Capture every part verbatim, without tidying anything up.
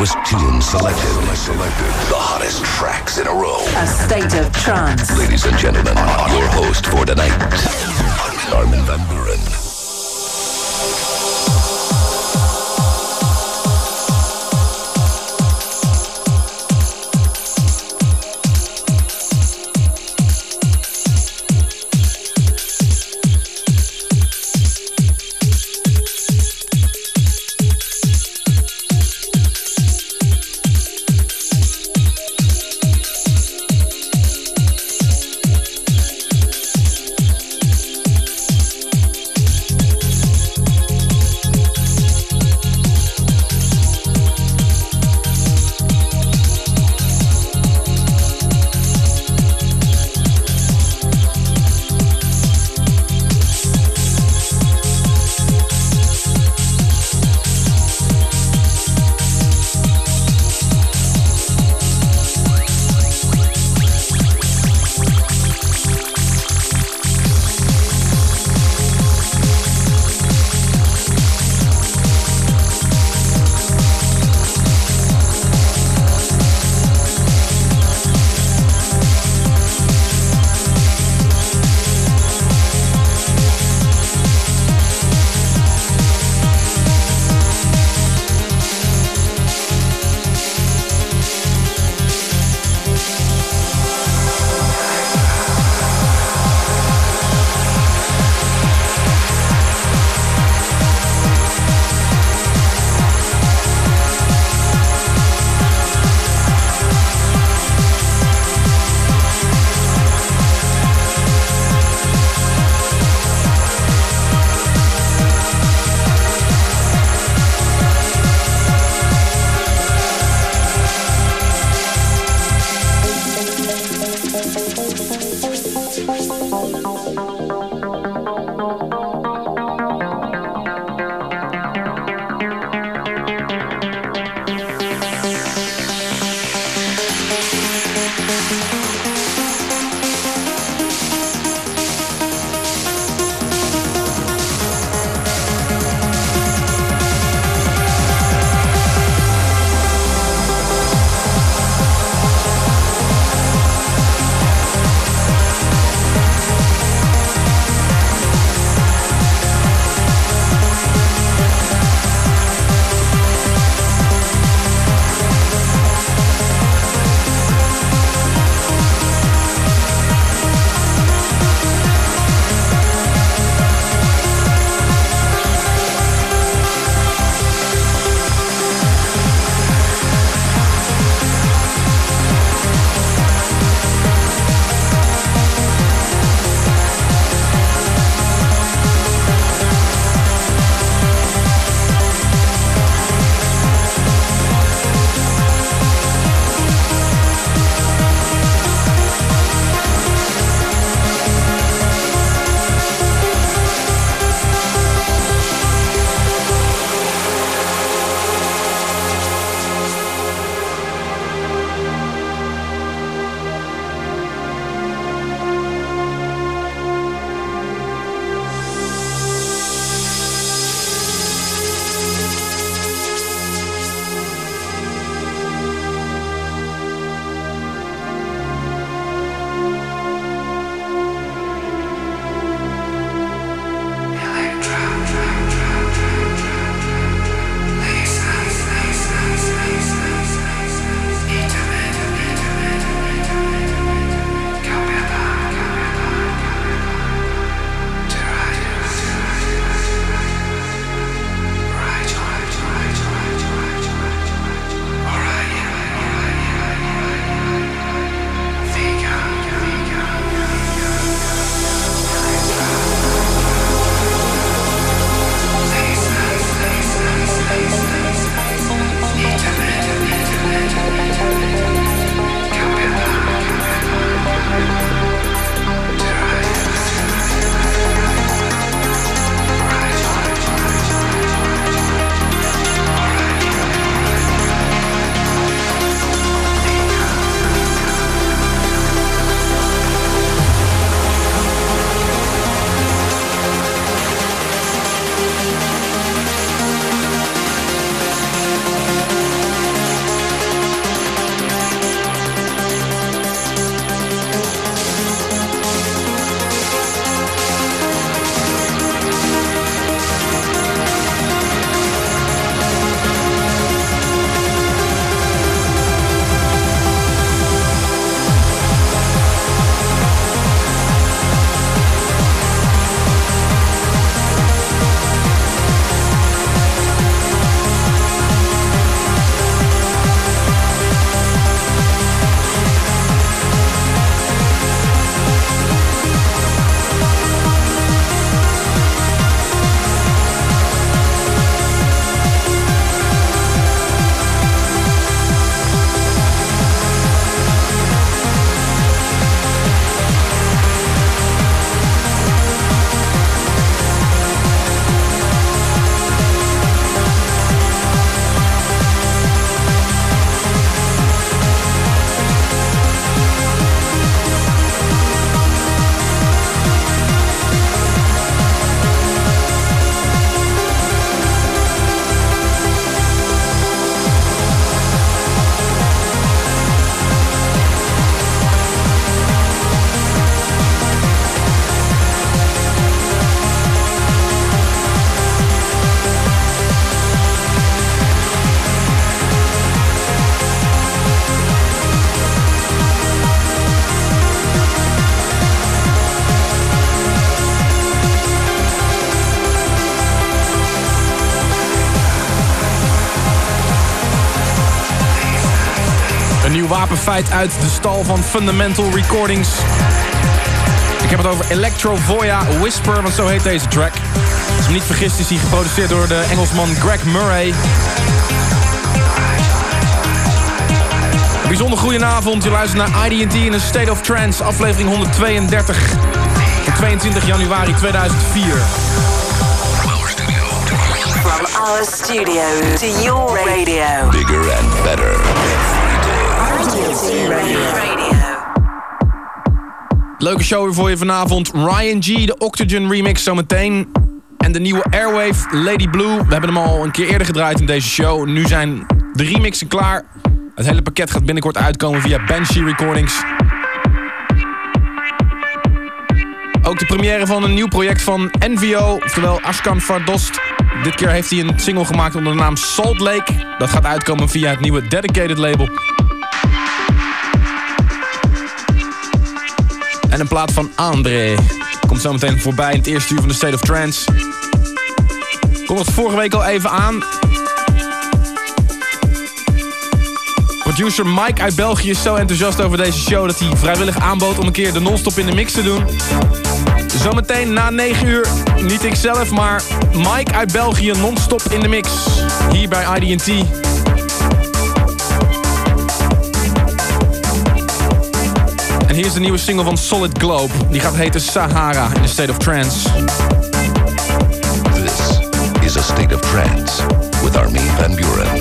newest tunes selected. Selected. The hottest tracks in a row. A state of trance. Ladies and gentlemen, your host for tonight, Armin van Buuren. nieuw wapenfeit uit de stal van Fundamental Recordings. Ik heb het over Electro Voya Whisper, want zo heet deze track. Als ik me niet vergist is hij geproduceerd door de Engelsman Greg Murray. Een bijzonder goedenavond. Je luistert naar I D and T in a State of Trance, aflevering honderdtweeëndertig. Van tweeëntwintig januari tweeduizend vier. From our studio to your radio. Bigger and better. I D and T Radio. Leuke show weer voor je vanavond. Ryan G, de Octogen remix zometeen. En de nieuwe Airwave, Lady Blue. We hebben hem al een keer eerder gedraaid in deze show. Nu zijn de remixen klaar. Het hele pakket gaat binnenkort uitkomen via Banshee Recordings. Ook de première van een nieuw project van N V O, oftewel Ashkan Fardost. Dit keer heeft hij een single gemaakt onder de naam Salt Lake. Dat gaat uitkomen via het nieuwe Dedicated label. En een plaat van André. Komt zo meteen voorbij in het eerste uur van de State of Trance. Komt het vorige week al even aan. Producer Mike uit België is zo enthousiast over deze show dat hij vrijwillig aanbood om een keer de non-stop in de mix te doen. Zometeen na negen uur, niet ikzelf, maar Mike uit België non-stop in de mix. Hier bij I D and T. En hier is de nieuwe single van Solid Globe. Die gaat heten Sahara in de State of Trance. This is a State of Trance with Armin van Buuren.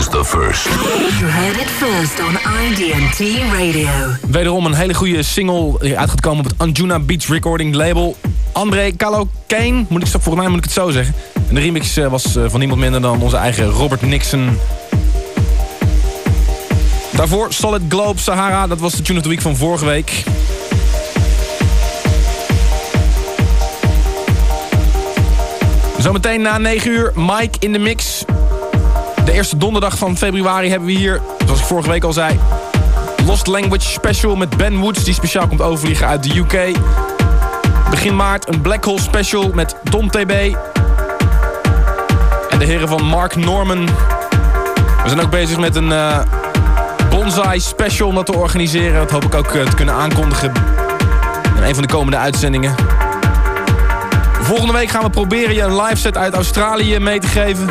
is the first. You heard it first on I D M T Radio. Wederom een hele goede single die uit gaat komen op het Anjuna Beats Recording label. André Calo Kane, moet ik, volgens mij moet ik het zo zeggen. En de remix was van niemand minder dan onze eigen Robert Nixon. Daarvoor Solid Globe Sahara, dat was de tune of the week van vorige week. Zometeen na negen uur, Mike in de mix. De eerste donderdag van februari hebben we hier, zoals ik vorige week al zei, Lost Language Special met Ben Woods, die speciaal komt overvliegen uit de U K. Begin maart een Black Hole Special met Tom T B. En de heren van Mark Norman. We zijn ook bezig met een uh, Bonsai Special om dat te organiseren. Dat hoop ik ook uh, te kunnen aankondigen in een van de komende uitzendingen. Volgende week gaan we proberen je een live set uit Australië mee te geven.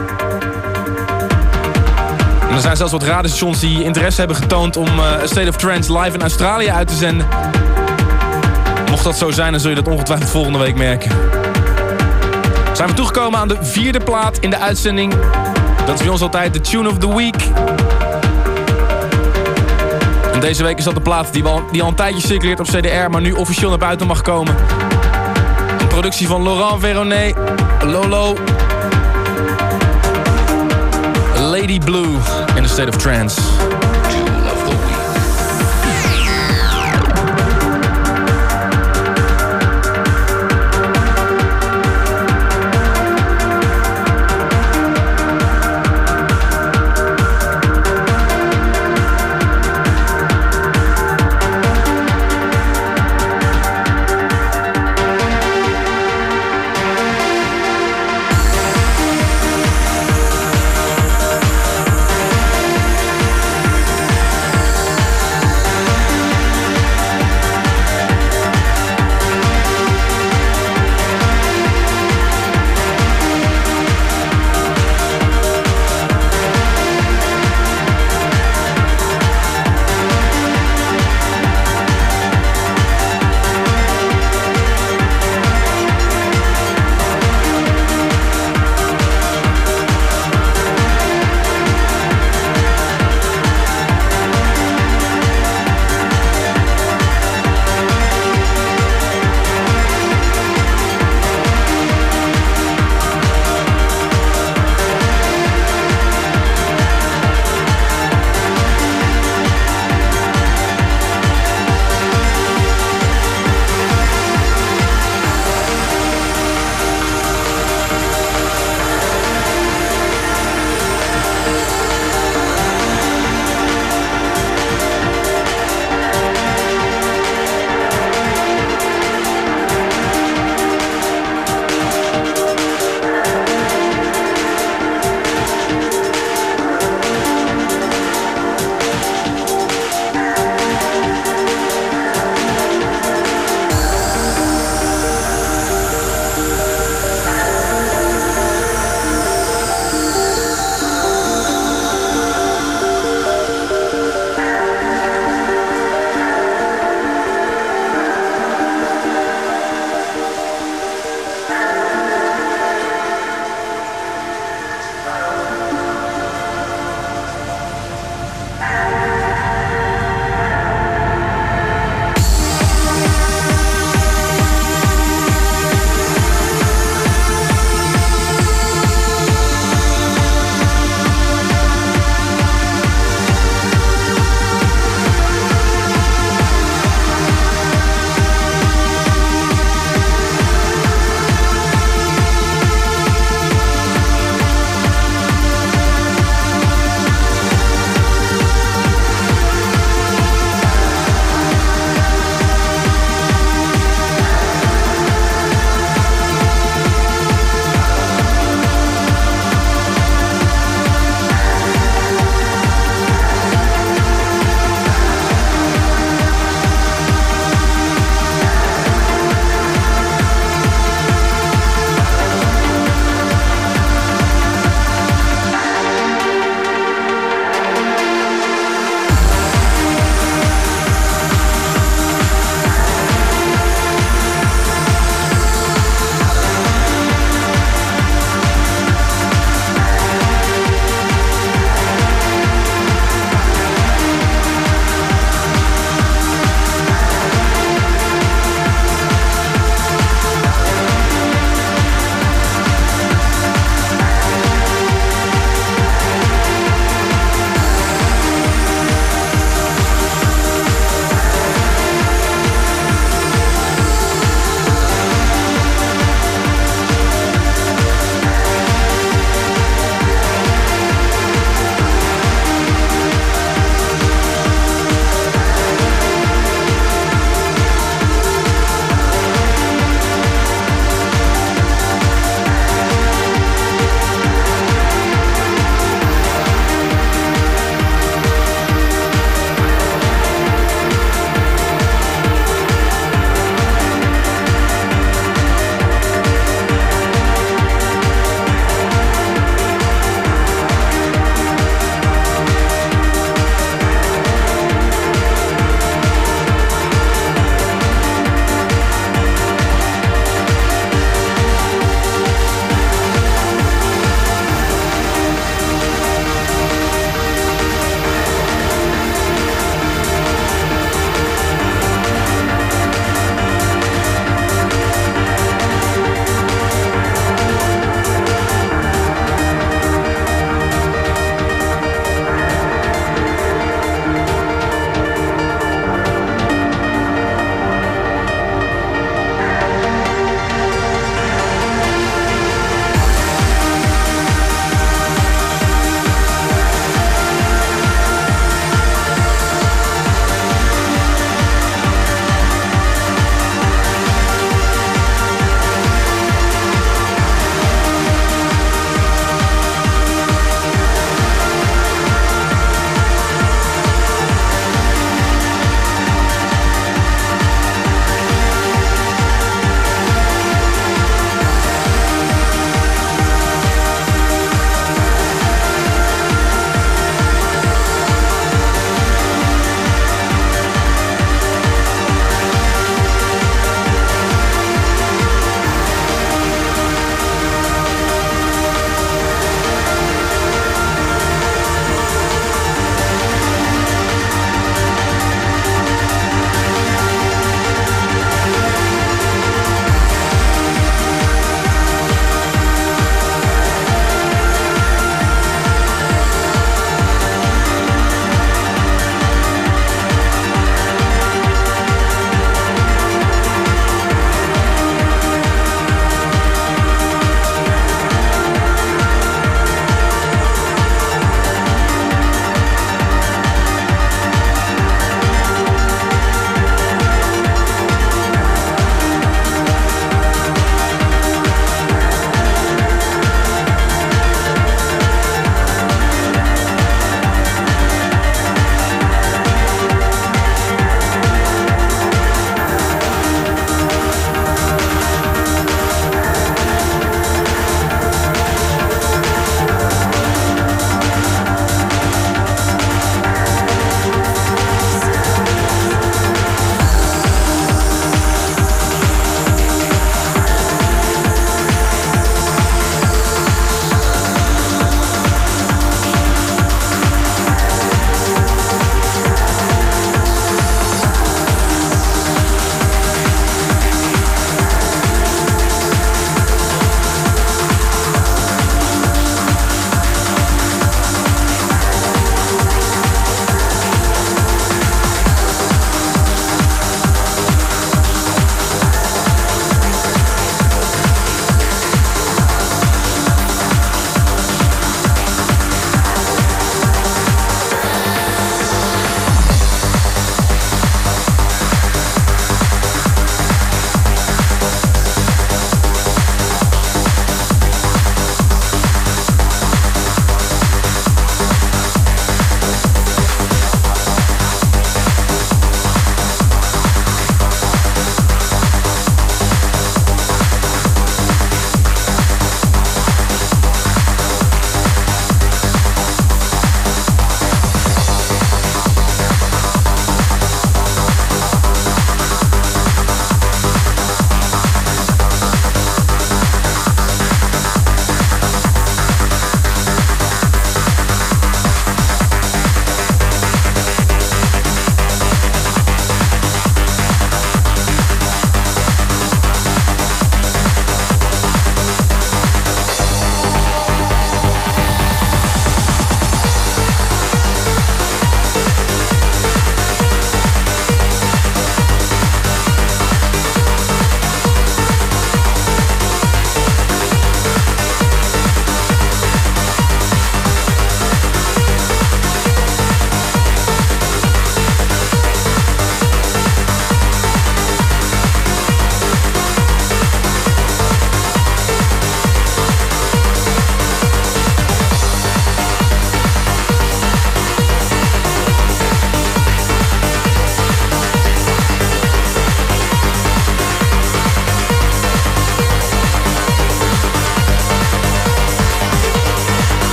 En er zijn zelfs wat radiostations die interesse hebben getoond om uh, A State of Trance live in Australië uit te zenden. Mocht dat zo zijn, dan zul je dat ongetwijfeld volgende week merken. Zijn we toegekomen aan de vierde plaat in de uitzending. Dat is bij ons altijd de Tune of the Week. En deze week is dat de plaat die al, die al een tijdje circuleert op C D R, maar nu officieel naar buiten mag komen. Een productie van Laurent Véronnet, Lolo, Lady Blue in A State of Trance.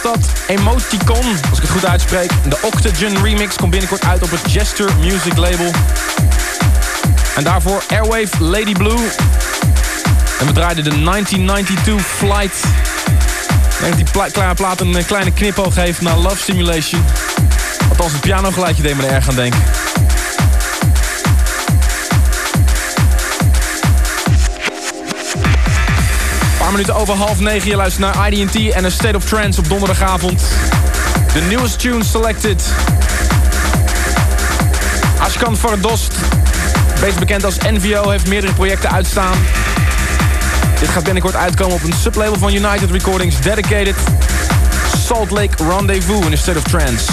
dat? Emoticon, als ik het goed uitspreek. De Octagon remix komt binnenkort uit op het Gesture Music label. En daarvoor Airwave, Lady Blue. En we draaiden de negentien negenennegentig Flight. Ik denk dat die pla kleine plaat een kleine knipoog heeft naar Love Simulation. Althans, het pianogeluidje deed me er erg aan denken. Een paar minuten over half negen. Je luistert naar I D and T en een State of Trance op donderdagavond. De newest tune selected. Ashkan Fardost, beter bekend als N V O, heeft meerdere projecten uitstaan. Dit gaat binnenkort uitkomen op een sublabel van United Recordings, Dedicated. Salt Lake Rendezvous in a State of Trance.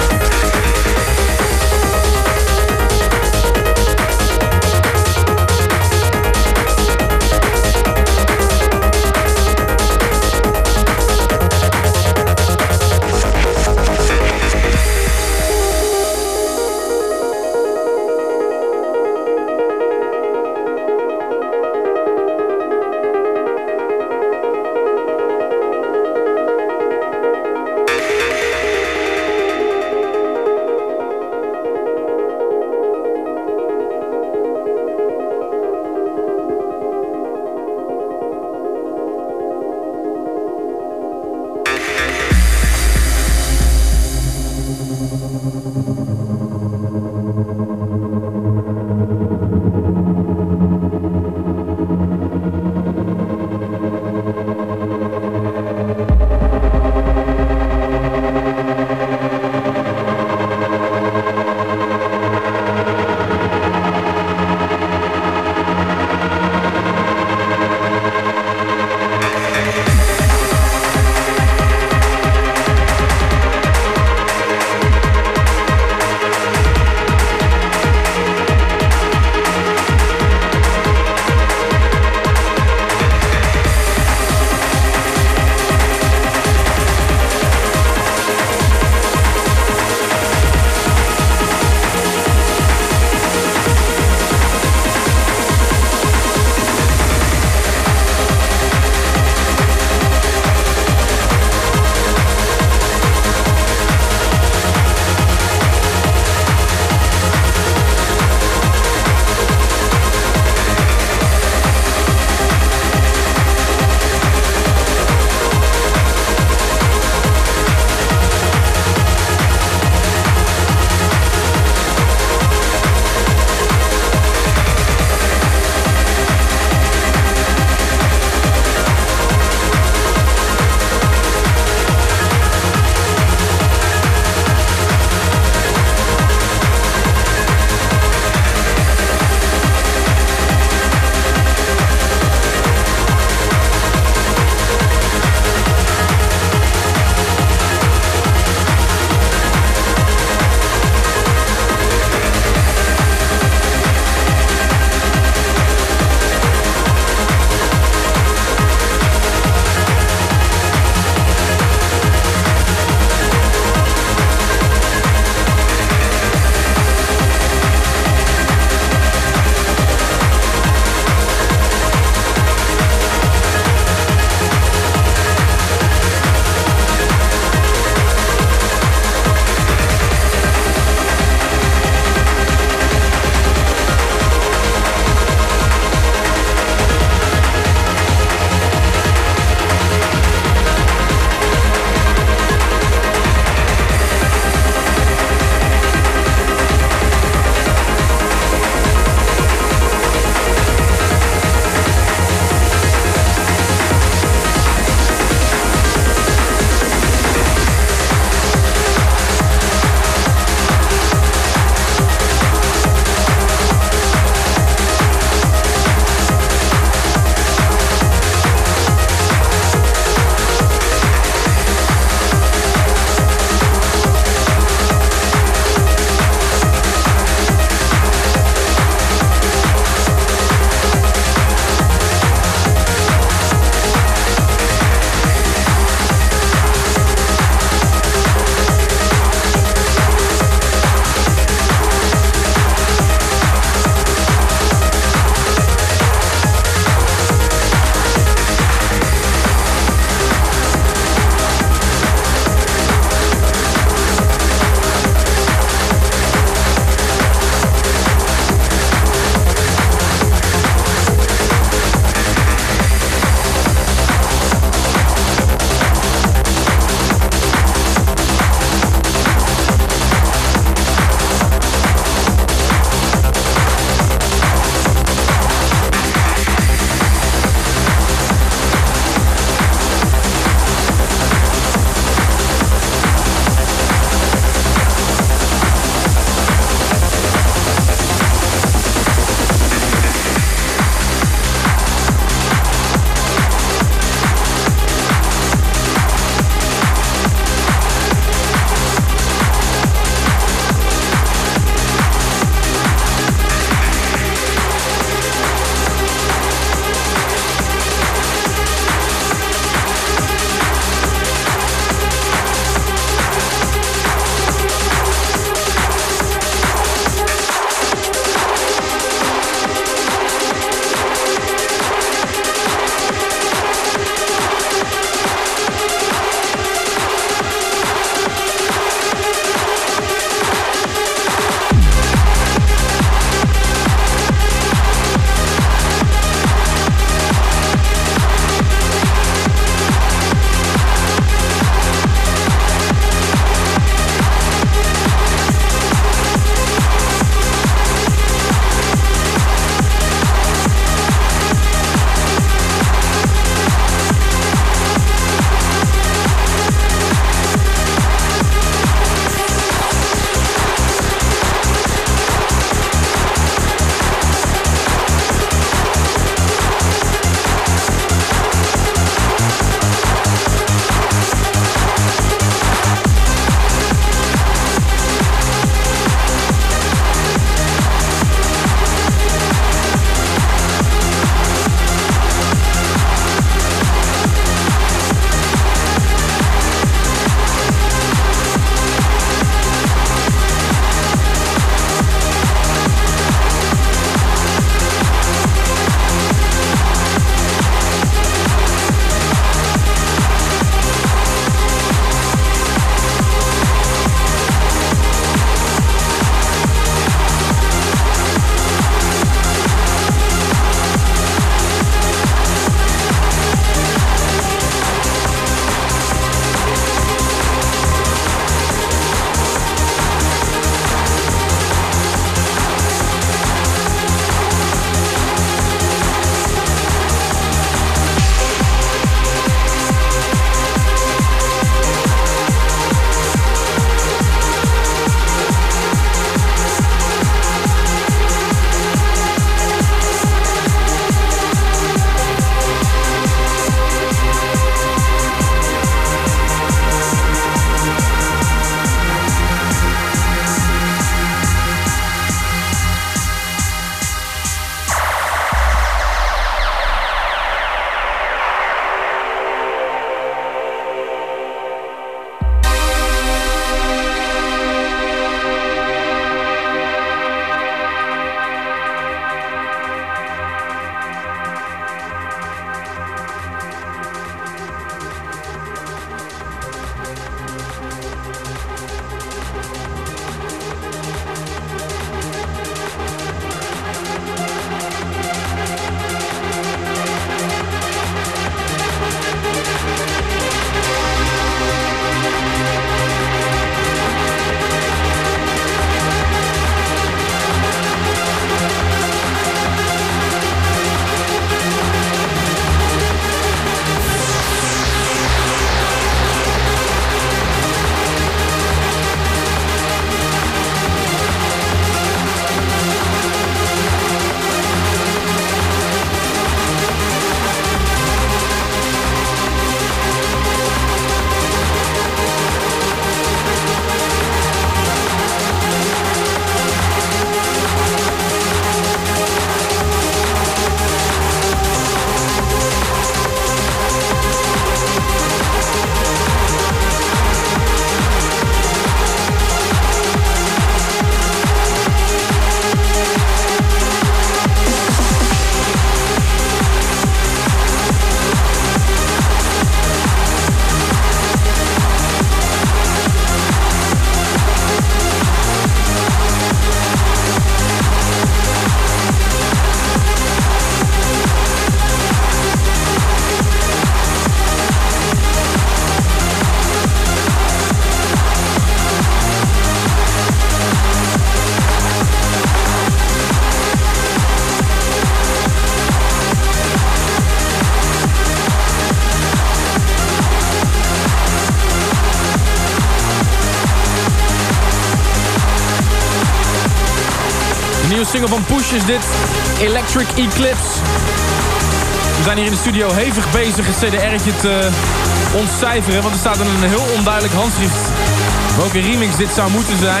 single van Push is dit. Electric Eclipse. We zijn hier in de studio hevig bezig het C D R'tje te ontcijferen. Want er staat een heel onduidelijk handschrift welke remix dit zou moeten zijn.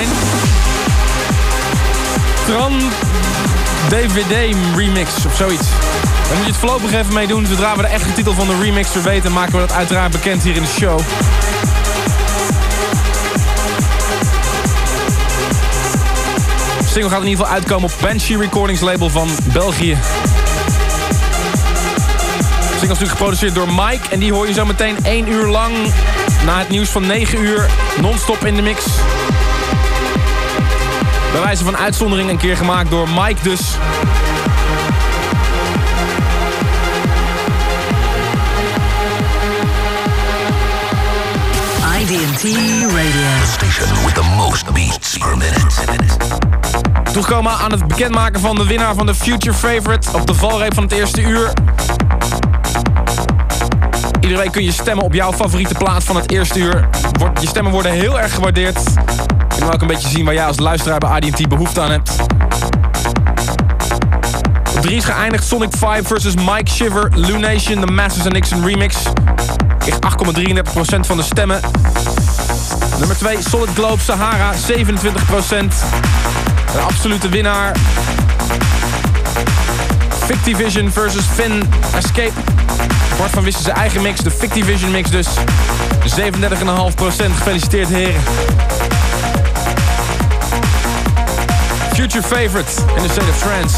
Tran D V D remix of zoiets. Daar moet je het voorlopig even mee doen. Zodra we de echte titel van de remixer weten, maken we dat uiteraard bekend hier in de show. De single gaat in ieder geval uitkomen op Banshee Recordings label van België. De single is natuurlijk geproduceerd door Mike. En die hoor je zo meteen één uur lang na het nieuws van negen uur non-stop in de mix. Bij wijze van uitzondering een keer gemaakt door Mike dus. I D N T Radio. Station with the most beats per minute. Toegekomen aan het bekendmaken van de winnaar van de Future Favorite op de valreep van het eerste uur. Iedere week kun je stemmen op jouw favoriete plaat van het eerste uur. Je stemmen worden heel erg gewaardeerd. Je wil ook een beetje zien waar jij als luisteraar bij I D N T behoefte aan hebt. Op drie is geëindigd Sonic vijf versus Mike Shiver, Lunation, de Masters and Nixon remix. Kreeg acht komma drieëndertig procent van de stemmen. Nummer twee, Solid Globe Sahara, zevenentwintig procent. De absolute winnaar. Fictivision versus Finn Escape. Bart van Wissen zijn eigen mix, de Fictivision mix dus. zevenendertig komma vijf procent. Gefeliciteerd heren. Future Favorite in the State of Trance.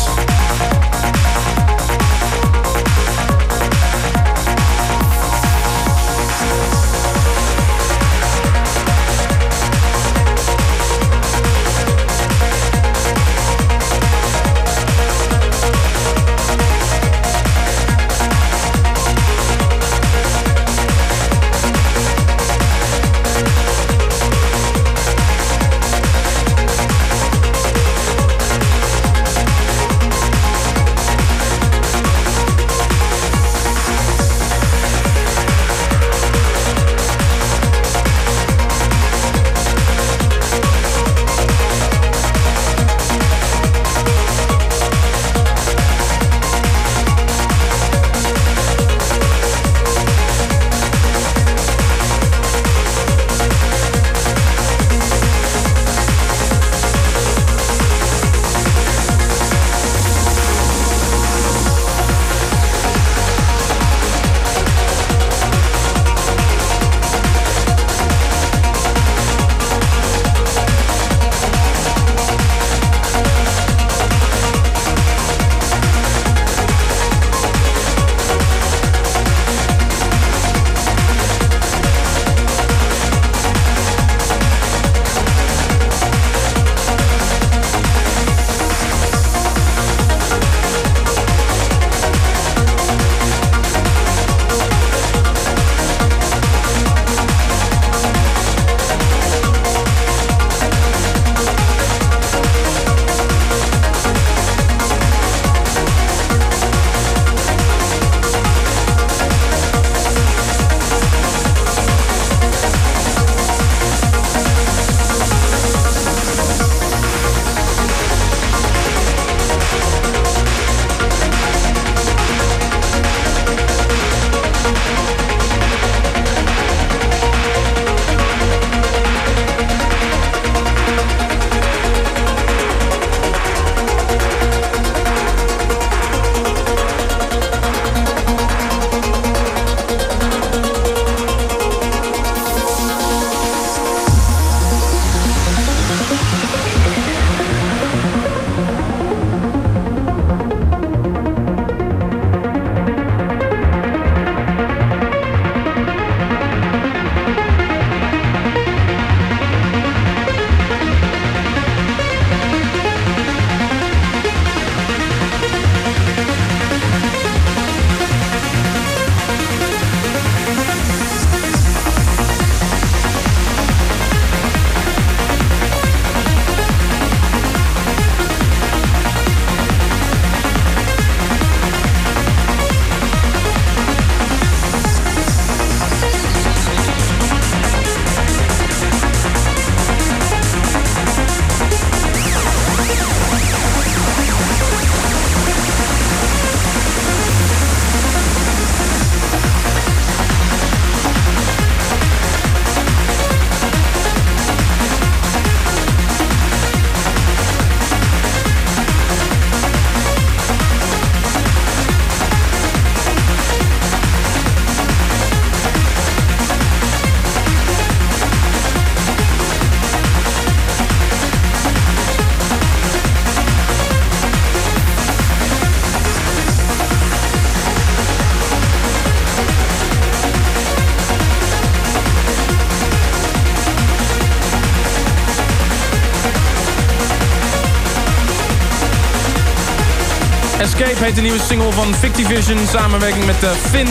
Escape heet de nieuwe single van Fictivision. Samenwerking met uh, Finn.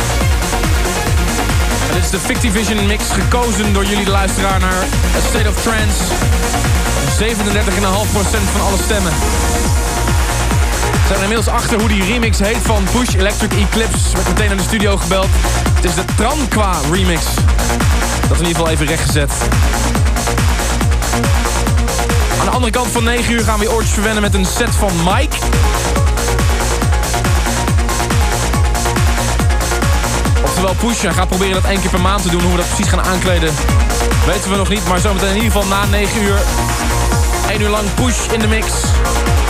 En dit is de Fictivision mix, gekozen door jullie de luisteraar naar A State of Trance. zevenendertig komma vijf procent van alle stemmen. We zijn er inmiddels achter hoe die remix heet van Push Electric Eclipse. Werd meteen naar de studio gebeld. Het is de Tranqua remix. Dat is in ieder geval even rechtgezet. Aan de andere kant van negen uur gaan we je oortjes verwennen met een set van Mike. Oftewel Push. Hij gaat proberen dat één keer per maand te doen. Hoe we dat precies gaan aankleden, weten we nog niet. Maar zometeen in ieder geval na negen uur. één uur lang Push in de mix.